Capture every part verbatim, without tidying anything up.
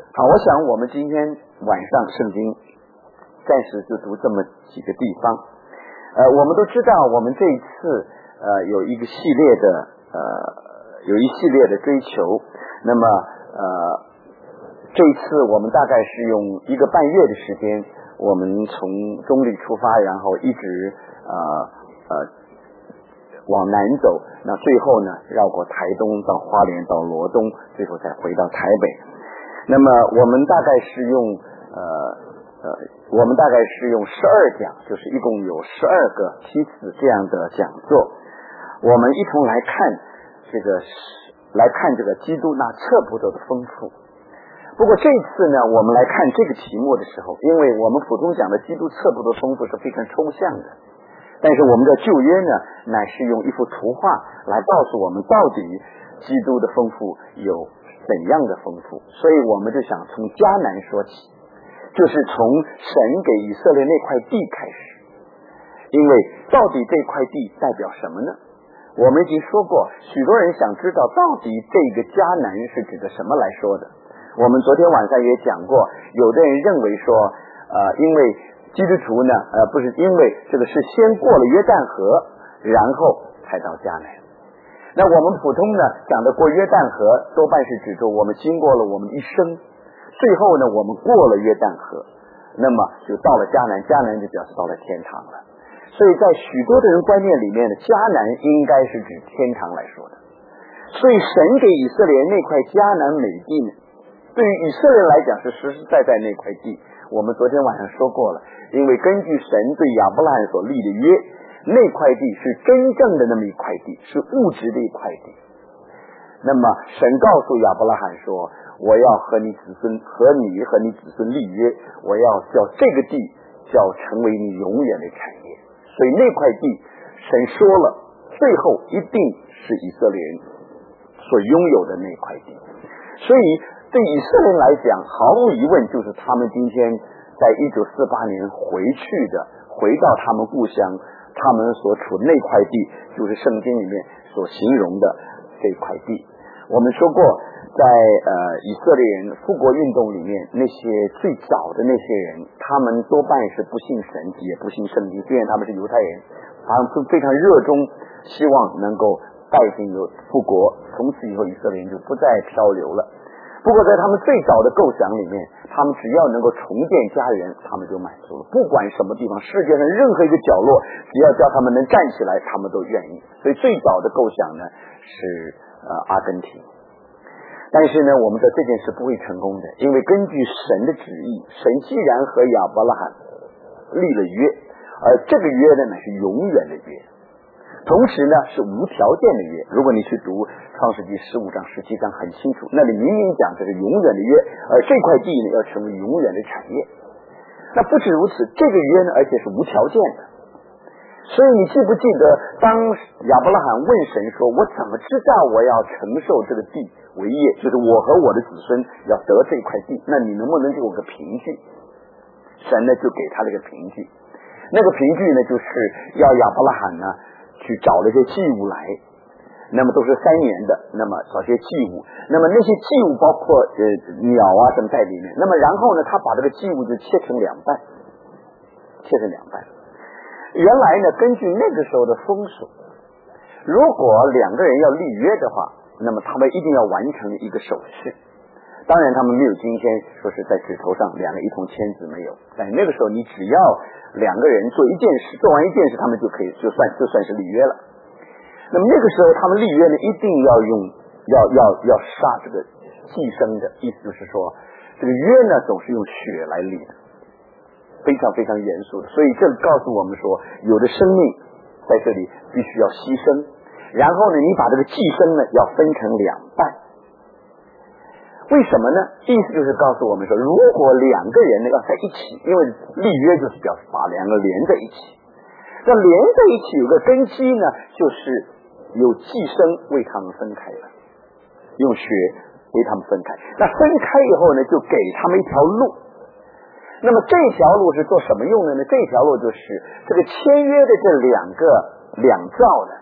好，我想我们今天晚上圣经暂时就读这么几个地方。呃，我们都知道，我们这一次呃有一个系列的呃有一系列的追求。那么呃这一次我们大概是用一个半月的时间，我们从中立出发，然后一直呃呃往南走，那最后呢绕过台东到花莲到罗东，最后再回到台北。那么我们大概是用呃呃我们大概是用十二讲，就是一共有十二个批次这样的讲座，我们一同来看这个来看这个基督那测不得的丰富。不过这一次呢，我们来看这个题目的时候，因为我们普通讲的基督测不得丰富是非常抽象的，但是我们的旧约呢，乃是用一幅图画来告诉我们到底基督的丰富有怎样的丰富。所以我们就想从迦南说起，就是从神给以色列那块地开始。因为到底这块地代表什么呢？我们已经说过，许多人想知道到底这个迦南是指的什么来说的。我们昨天晚上也讲过，有的人认为说呃，因为基督徒呢呃，不是因为这个是先过了约旦河，然后才到迦南。那我们普通呢讲的过约旦河，多半是指着我们经过了我们一生，最后呢我们过了约旦河，那么就到了迦南，迦南就表示到了天堂了。所以在许多的人观念里面呢，迦南应该是指天堂来说的。所以神给以色列那块迦南美地呢，对于以色列来讲是实实在在那块地。我们昨天晚上说过了，因为根据神对亚伯拉罕所立的约，那块地是真正的那么一块地，是物质的一块地。那么神告诉亚伯拉罕说，我要和你子孙和你和你子孙立约，我要叫这个地叫成为你永远的产业。所以那块地神说了，最后一定是以色列人所拥有的那块地。所以对以色列人来讲，毫无疑问就是他们今天在一九四八年回去的，回到他们故乡，他们所处的那块地就是圣经里面所形容的这块地。我们说过，在呃以色列人复国运动里面，那些最早的那些人，他们多半是不信神也不信圣经，虽然他们是犹太人，他们非常热衷希望能够带进有复国，从此以后以色列人就不再漂流了。不过在他们最早的构想里面，他们只要能够重建家园，他们就满足了，不管什么地方，世界上任何一个角落，只要叫他们能站起来，他们都愿意。所以最早的构想呢是呃阿根廷。但是呢，我们的这件事不会成功的，因为根据神的旨意，神既然和亚伯拉罕立了约，而这个约呢乃是永远的约，同时呢是无条件的约。如果你去读创世纪十五章十七章很清楚，那里明明讲这是永远的约，而这块地呢要成为永远的产业。那不止如此，这个约呢而且是无条件的。所以你记不记得当亚伯拉罕问神说，我怎么知道我要承受这个地为业，就是我和我的子孙要得这块地，那你能不能给我个凭据？神呢就给他了一个凭据，那个凭据呢就是要亚伯拉罕呢去找了些祭物来，那么都是三年的，那么找些祭物，那么那些祭物包括呃鸟啊什么在里面，那么然后呢他把这个祭物就切成两半，切成两半。原来呢根据那个时候的风俗，如果两个人要立约的话，那么他们一定要完成一个手续。当然他们没有今天说是在指头上两个一同签字，没有，但那个时候你只要两个人做一件事，做完一件事他们就可以就算就算是立约了。那么那个时候他们立约呢一定要用要要要杀这个寄生的，意思就是说这个约呢总是用血来立的，非常非常严肃的。所以这告诉我们说，有的生命在这里必须要牺牲，然后呢你把这个寄生呢要分成两半。为什么呢？意思就是告诉我们说，如果两个人呢要在一起，因为立约就是表示把两个连在一起，那连在一起有个根基呢，就是有寄生为他们分开了，用血为他们分开。那分开以后呢，就给他们一条路。那么这条路是做什么用的呢？这条路就是这个签约的这两个两造呢，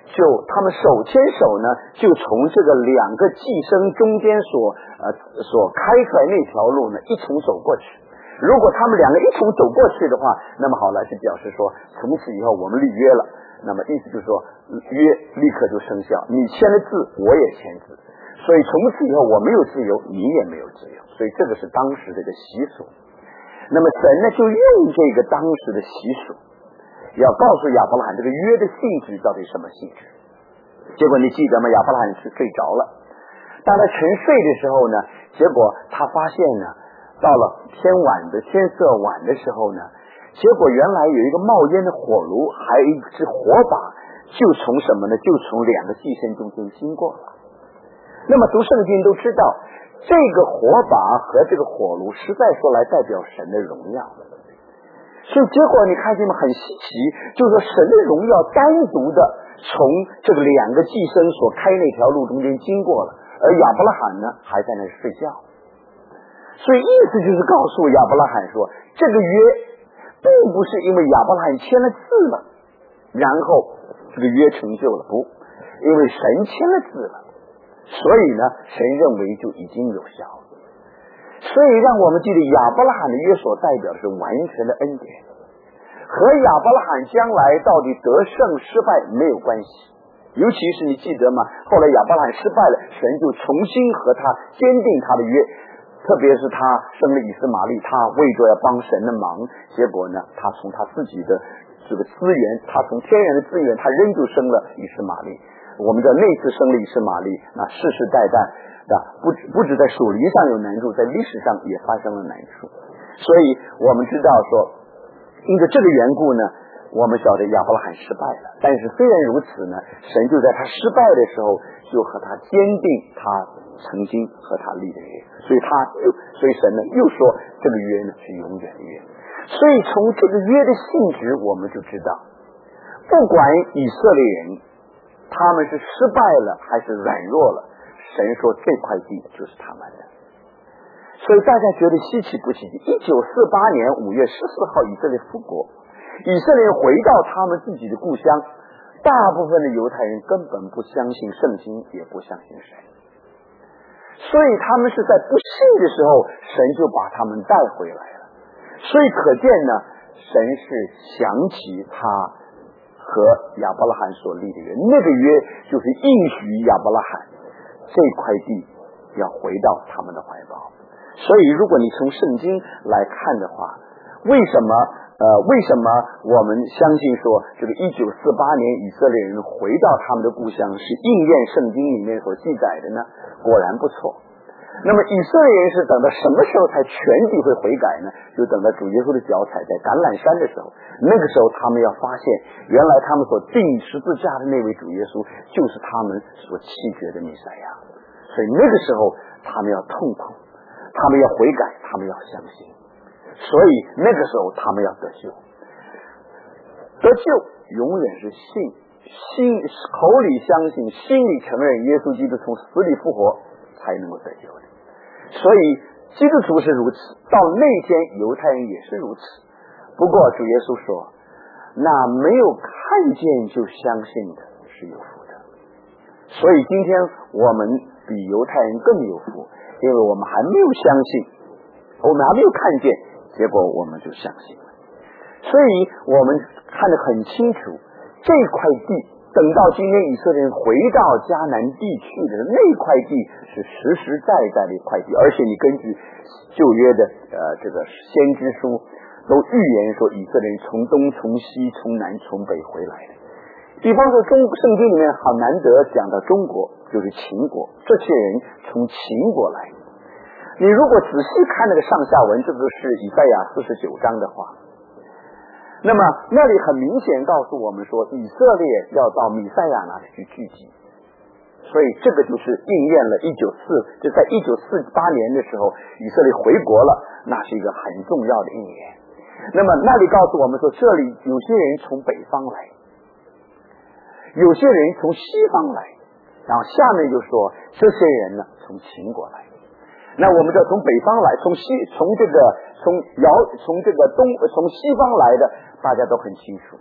就他们手牵手呢，就从这个两个寄生中间所呃所开出来那条路呢，一同走过去。如果他们两个一同走过去的话，那么好了，是表示说从此以后我们立约了。那么意思就是说约立刻就生效，你签了字，我也签字，所以从此以后我没有自由，你也没有自由。所以这个是当时的一个习俗。那么神呢就用这个当时的习俗，要告诉亚伯拉罕这个约的性质到底什么性质。结果你记得吗？亚伯拉罕是睡着了，当他沉睡的时候呢，结果他发现呢，到了天晚的天色晚的时候呢，结果原来有一个冒烟的火炉，还有一只火把，就从什么呢？就从两个寄生中间经过了。那么读圣经都知道，这个火把和这个火炉实在说来代表神的荣耀。所以结果你看见吗？很稀奇，就是说神的荣耀单独的从这个两个寄生所开那条路中间经过了，而亚伯拉罕呢还在那睡觉。所以意思就是告诉亚伯拉罕说，这个约并不是因为亚伯拉罕签了字了，然后这个约成就了，不，因为神签了字了，所以呢神认为就已经有效了。所以让我们记得亚伯拉罕的约所代表的是完全的恩典，和亚伯拉罕将来到底得胜失败没有关系。尤其是你记得吗？后来亚伯拉罕失败了，神就重新和他坚定他的约，特别是他生了以斯玛利，他为着要帮神的忙，结果呢他从他自己的这个资源，他从天然的资源，他仍旧生了以斯玛利。我们的那次生了以斯玛利，那世世代代不止不止在属灵上有难处，在历史上也发生了难处。所以我们知道说，因着这个缘故呢，我们晓得亚伯拉罕失败了。但是虽然如此呢，神就在他失败的时候，就和他坚定他曾经和他立的约，所以他又所以神呢又说这个约呢是永远的约。所以从这个约的性质，我们就知道，不管以色列人他们是失败了还是软弱了，神说这块地就是他们的。所以大家觉得稀奇不稀奇？一九四八年五月十四号，以色列复国，以色列人回到他们自己的故乡，大部分的犹太人根本不相信圣经，也不相信神，所以他们是在不信的时候，神就把他们带回来了。所以可见呢，神是想起他和亚伯拉罕所立的约，那个约就是应许亚伯拉罕这块地要回到他们的怀抱。所以如果你从圣经来看的话，为什么呃为什么我们相信说这个一九四八年以色列人回到他们的故乡是应验圣经里面所记载的呢？果然不错。那么以色列人是等到什么时候才全体会悔改呢？就等到主耶稣的脚踩在橄榄山的时候，那个时候他们要发现，原来他们所钉十字架的那位主耶稣就是他们所弃绝的弥赛亚。所以那个时候他们要痛苦，他们要悔改，他们要相信，所以那个时候他们要得救。得救永远是信心口里相信，心里承认耶稣基督从死里复活才能够得救的。所以基督徒是如此，到那天犹太人也是如此。不过主耶稣说，那没有看见就相信的是有福的。所以今天我们比犹太人更有福，因为我们还没有相信，我们还没有看见，结果我们就相信了。所以我们看得很清楚，这块地等到今天以色列人回到迦南地去的那块地是实实在在的一块地，而且你根据旧约的呃这个先知书都预言说，以色列人从东从西从南从北回来的。比方说中圣经里面好难得讲到中国，就是秦国，这些人从秦国来。你如果仔细看那个上下文，这个是以赛亚四十九章的话，那么那里很明显告诉我们说，以色列要到弥赛亚那里去聚集。所以这个就是应验了一九四就在一九四八年的时候，以色列回国了，那是一个很重要的应验。那么那里告诉我们说，这里有些人从北方来，有些人从西方来，然后下面就说这些人呢从秦国来。那我们知道从北方来，从西从这个从遥从这个东从西方来的，大家都很清楚。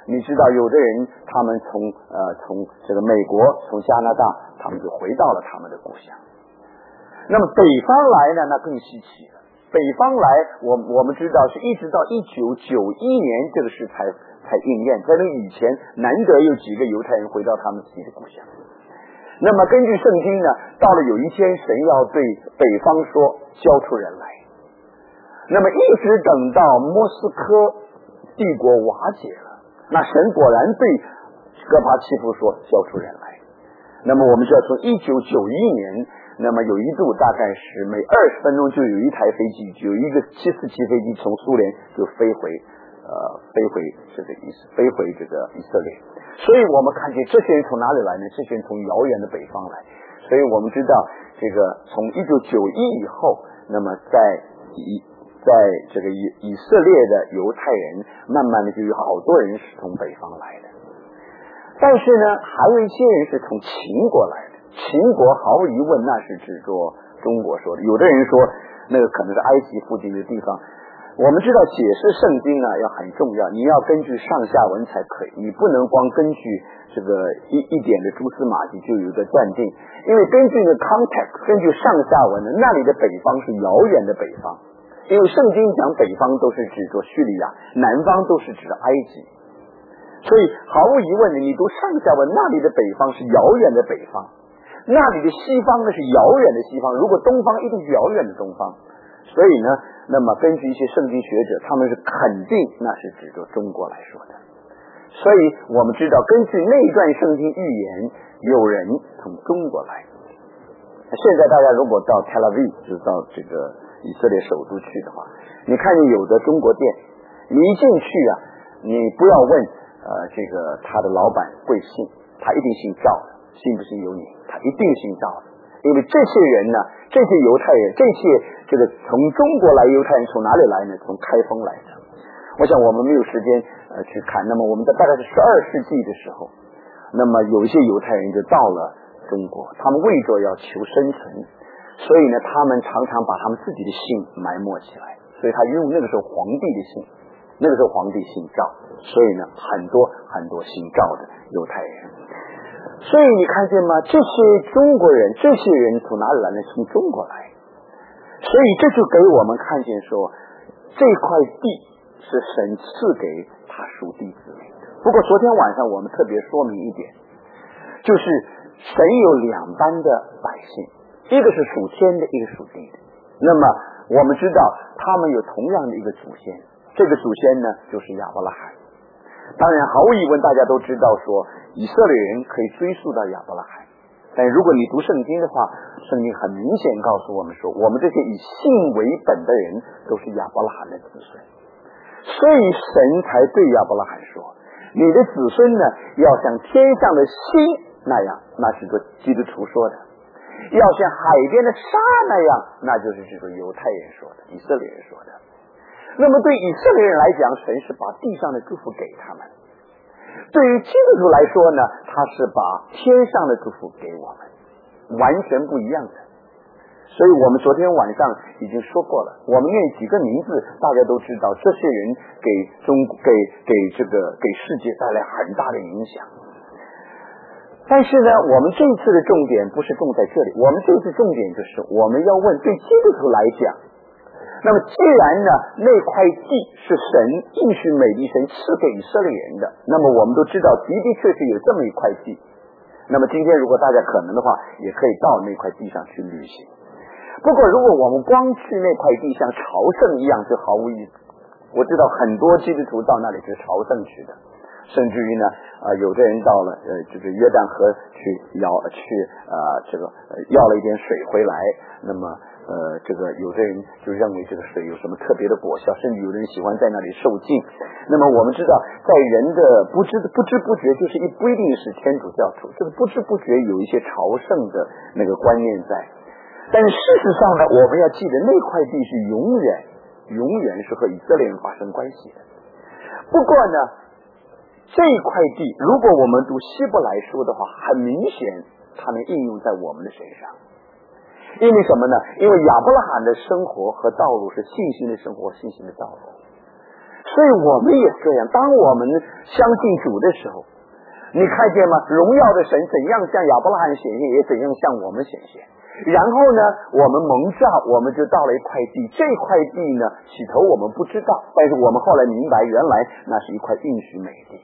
你知道有的人他们从呃从这个美国从加拿大他们就回到了他们的故乡。那么北方来呢，那更稀奇了。北方来我我们知道是一直到一九九一年这个事才才应验，在那以前难得有几个犹太人回到他们自己的故乡。那么根据圣经呢，到了有一天神要对北方说交出人来，那么一直等到莫斯科帝国瓦解了，那神果然对戈巴契夫说交出人来。那么我们就要从一九九一年，那么有一度大概是每二十分钟就有一台飞机，有一个七四七飞机从苏联就飞回呃飞回这个以飞回这个以色列。所以我们看见这些人从哪里来呢？这些人从遥远的北方来。所以我们知道这个从一九九一以后，那么在以在这个以以色列的犹太人慢慢的就有好多人是从北方来的。但是呢，还有一些人是从秦国来的。秦国毫无疑问那是指着中国说的，有的人说那个可能是埃及附近的地方。我们知道解释圣经呢要很重要，你要根据上下文才可以，你不能光根据这个一一点的蛛丝马迹就有一个断定，因为根据的 context， 根据上下文呢，那里的北方是遥远的北方，因为圣经讲北方都是指着叙利亚，南方都是指着埃及，所以毫无疑问的，你读上下文，那里的北方是遥远的北方，那里的西方呢是遥远的西方，如果东方一定是遥远的东方。所以呢，那么根据一些圣经学者，他们是肯定那是指着中国来说的。所以我们知道，根据那段圣经预言，有人从中国来。现在大家如果到 Tel Aviv， 就是到这个以色列首都去的话，你看见有的中国店，你一进去啊，你不要问呃这个他的老板贵姓，他一定姓赵的，信不信由你，他一定姓赵的。因为这些人呢，这些犹太人，这些这个从中国来犹太人从哪里来呢？从开封来的。我想我们没有时间呃去看。那么我们在大概是十二世纪的时候，那么有一些犹太人就到了中国，他们为着要求生存，所以呢，他们常常把他们自己的姓埋没起来，所以他用那个时候皇帝的姓，那个时候皇帝姓赵，所以呢，很多很多姓赵的犹太人。所以你看见吗？这些中国人，这些人从哪里来呢？从中国来。所以这就给我们看见说，这块地是神赐给他属地子民的。不过昨天晚上我们特别说明一点，就是神有两班的百姓，一个是属天的，一个属地的。那么我们知道他们有同样的一个祖先，这个祖先呢就是亚伯拉罕。当然毫无疑问大家都知道说以色列人可以追溯到亚伯拉罕，但如果你读圣经的话，圣经很明显告诉我们说，我们这些以信为本的人都是亚伯拉罕的子孙，所以神才对亚伯拉罕说，你的子孙呢要像天上的星那样，那是个基督徒说的，要像海边的沙那样，那就是这个犹太人说的，以色列人说的。那么对以色列人来讲，神是把地上的祝福给他们，对于基督徒来说呢，他是把天上的祝福给我们，完全不一样的。所以我们昨天晚上已经说过了，我们念几个名字大家都知道，这些人给中给给这个给世界带来很大的影响。但是呢，我们这一次的重点不是重在这里，我们这次重点就是我们要问，对基督徒来讲，那么既然呢那块地是神应许美地神赐给以色列人的，那么我们都知道的的确确有这么一块地。那么今天如果大家可能的话，也可以到那块地上去旅行。不过如果我们光去那块地像朝圣一样，就毫无意思。我知道很多基督徒到那里是朝圣去的，甚至于呢呃有的人到了呃这个约旦河去舀去呃这个、呃、要了一点水回来，那么呃，这个有的人就认为这个水有什么特别的果效，甚至有的人喜欢在那里受浸。那么我们知道，在人的不知不知不觉，就是一不一定是天主教徒，这个不知不觉有一些朝圣的那个观念在。但是事实上呢，我们要记得那块地是永远永远是和以色列人发生关系的。不过呢，这块地如果我们读希伯来书的话，很明显它能应用在我们的身上。因为什么呢？因为亚伯拉罕的生活和道路是信心的生活，信心的道路。 所以我们也这样，当我们相信主的时候，你看见吗？荣耀的神怎样向亚伯拉罕显现，也怎样向我们显现。然后呢，我们蒙召，我们就到了一块地。这块地呢，起头我们不知道，但是我们后来明白，原来那是一块应许美地。